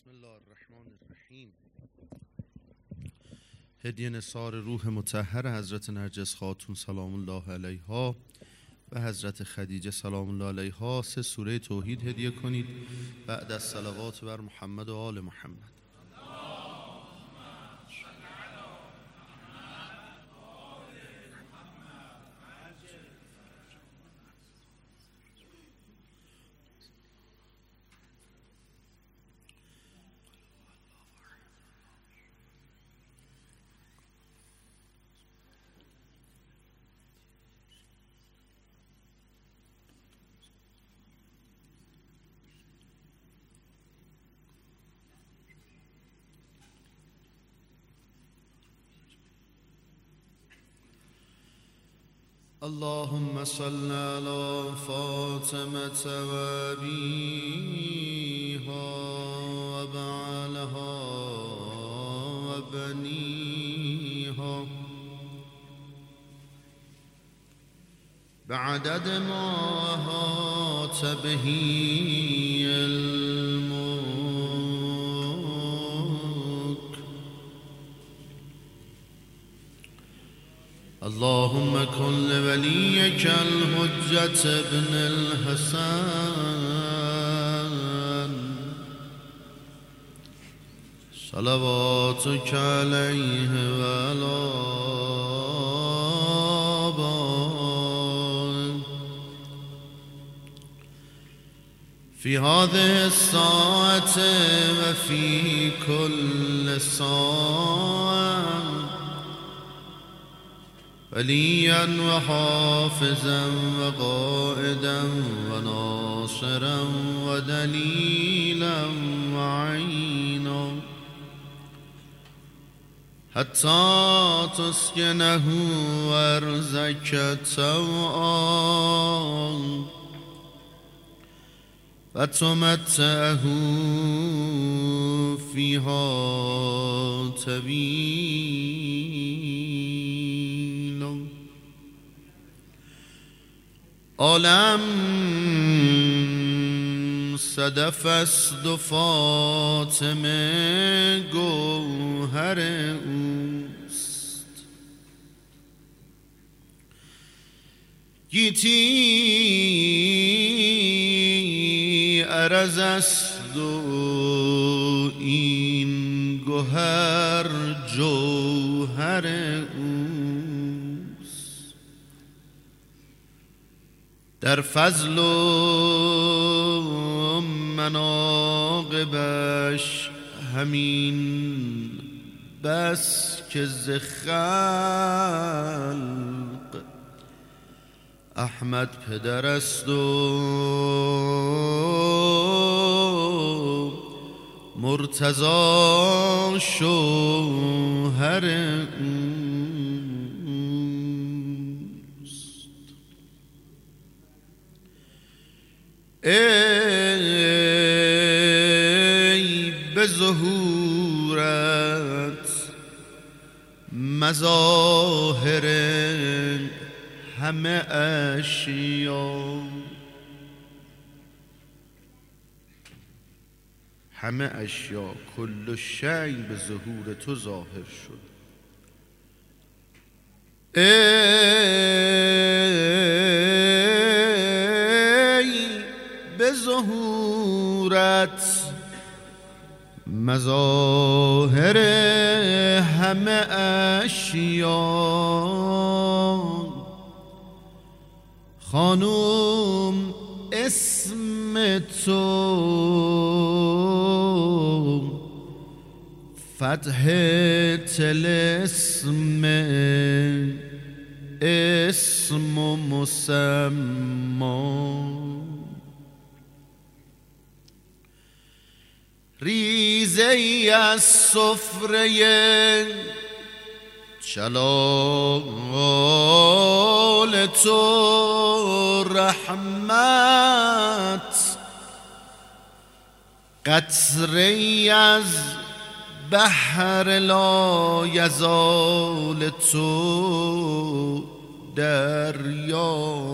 بسم الله الرحمن الرحیم. هدیه نثار روح مطهر حضرت نرجس خاتون سلام الله علیها و حضرت خدیجه سلام الله علیها 3 سوره توحید هدیه کنید بعد از صلوات بر محمد و آل محمد. اللهم صل على فاطمة وأبيها وبعلها وبنيها بعدد ما أحاط به اللهم كن لوليك الحجة ابن الحسن صلواتك عليه وعلى آبائه في هذه الساعة وفي كل ساعة وليا وحافظا وقائدا وناصرا ودليلا وعينا حتى تسكنه وارزك توعا وتمتعه فيها طويلا. عالم صدف است و فاطمه گوهر اوست. گیتی عرض است و این گوهر جوهر اوست. در فضل و مناقبش همین بس که ز خلق احمد پدر است و مرتضی شوهر ای به ظهورت مظاهر همه اشیا کل شیء به ظهور تو ظاهر شد. به ظهورت مظاهر همه اشیا خانوم اسم تو فتح طلسم اسم و مسما ریزه ای از سفره جلال تو رحمت قطره ای از بحر لایزال تو دریا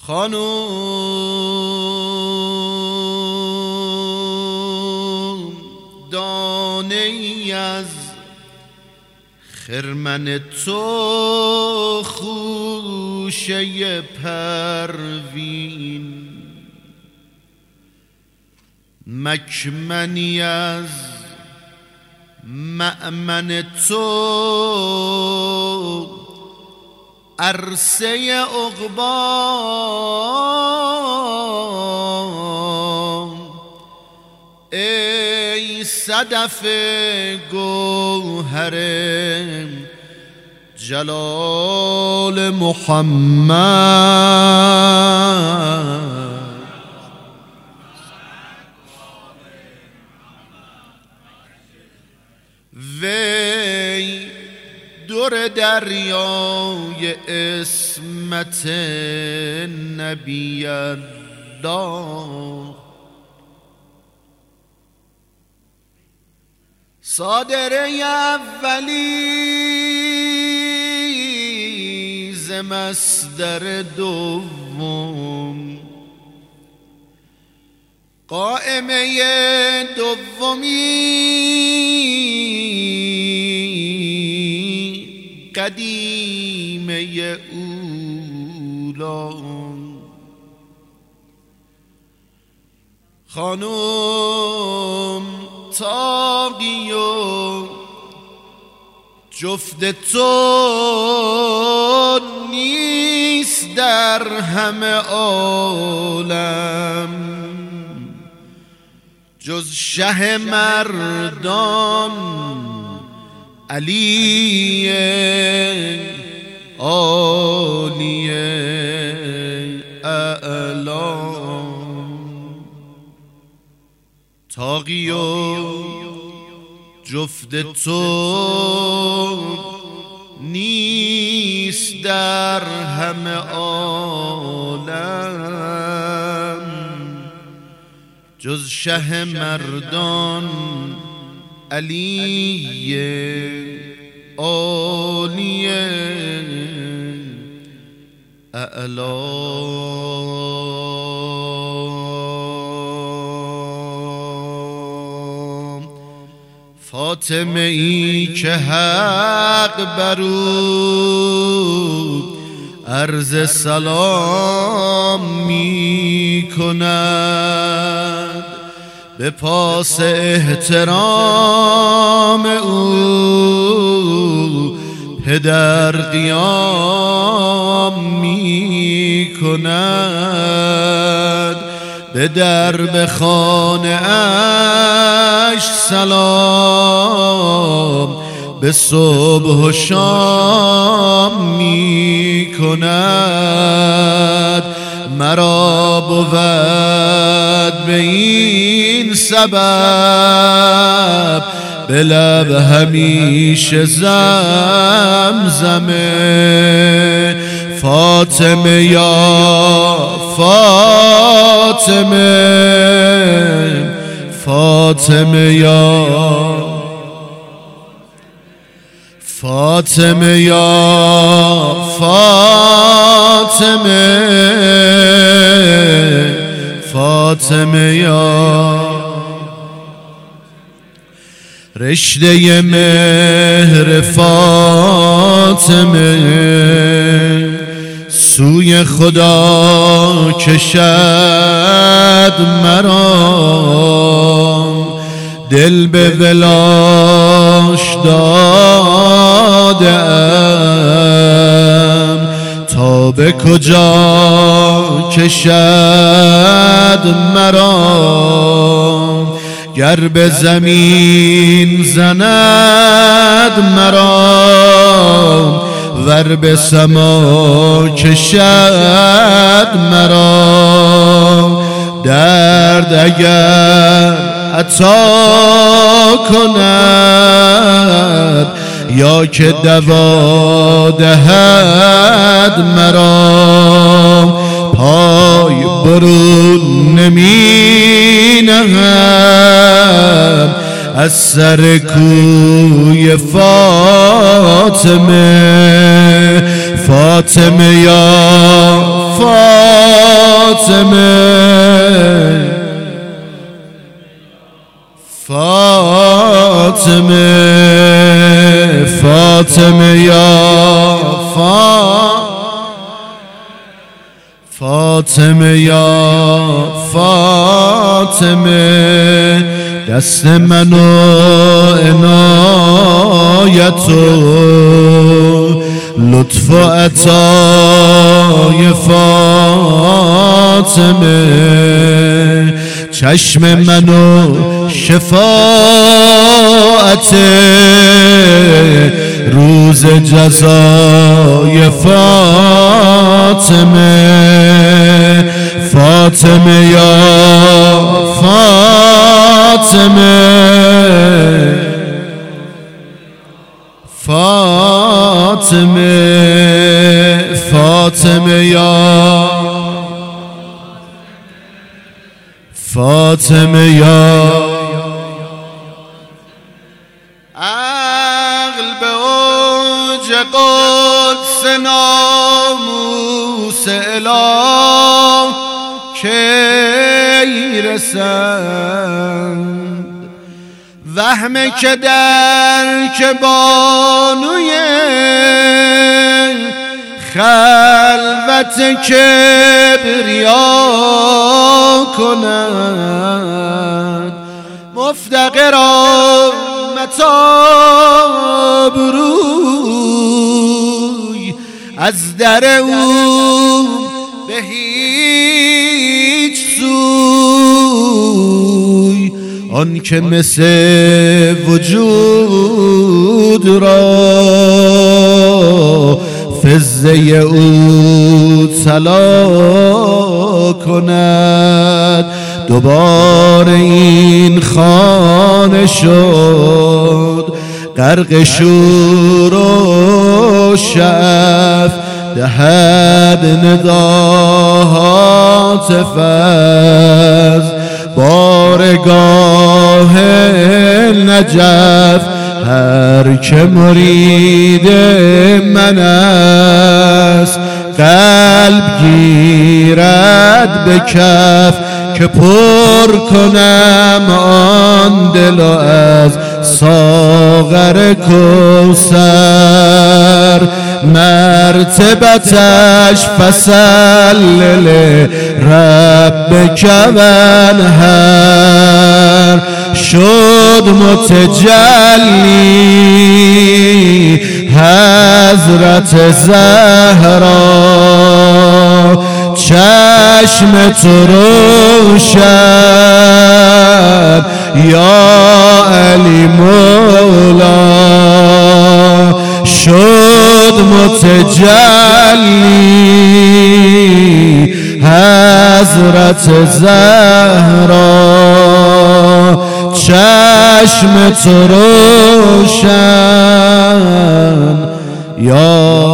خانوم دانه ای از خرمن تو خوشه پروین، مکمنی از مأمن تو عرصه عقبی، ای صدف گوهر جلال محمد. وی در دریای عصمت نبی الله، صادره اولی ز مصدر دوم، قائمه دومی قدیمه اولا. خانم طاغی و جفت تو نیست در همه عالم، جز شه مردان علی عالی اعلا. طاغی و جفت تو نیست در همه عالم، جز شه مردان علی عالی اعلا. فاطمه ای که حق برو عرض سلام می کند، به پاس احترام او پدر قیام می کند، به درب خانه اش سلام به صبح و شام می کند. مرا بود به این سبب به لب همیشه زمزمه. فاطمه یا فاطمه، فاطمه یا فاطمه یا فاطمه، فاطمه یا رشته مهر فاطمه سوی خدا کشد مرا، دل به ولاش دادم تا به کجا کشد مرا. گر به زمین زند مرا ور به سما کشد مرا. درد اگر عطا کند یا که دوا دهد مرا، پای برون نمی نهم از سر کوی فاطمه. فاطمه یا فاطمه فاطمه فاطمه یا فاطمه یا فاطمه دست من و عنایت و لطف و عطای فاطمه چشم من و شفاعت روز جزای فاطمه فاطمه یا فاطمه فاطمه فاطمه یا فاطمه یا عقل به اوج قدس ناموس اله کی رسند وهم که در که بانوی خلوت کبریا کند مفتقرا متاب روی از در او به هیچ سوی آن که مثل وجود را فزه او طلا کند دوباره این خانه شد غرق شور و شف دهد نداهات فز بارگاه نجف هر که مرید من است قلب گیرد به کف که پر کنم آن دل از ساغر کوثر مرتبتش فسلل ربک وانحر شد متجلی حضرت زهرا چشم تو روشن یا علی مولا شد متجلی حضرت زهرا چشم تو روشن یا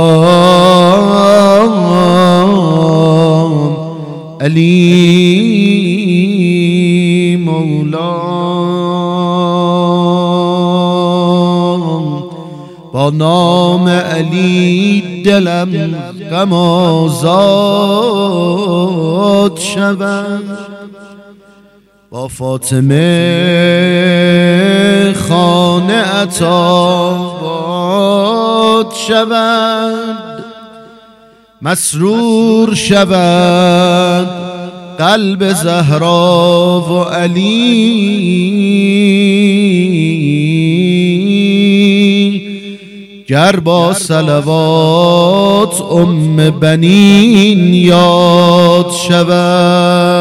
علی مولا با نام علی دلم غم آزاد شود با فاطمه خانه آباد شود مسرور شود قلب زهرا و علی گر با صلوات بنین یاد شود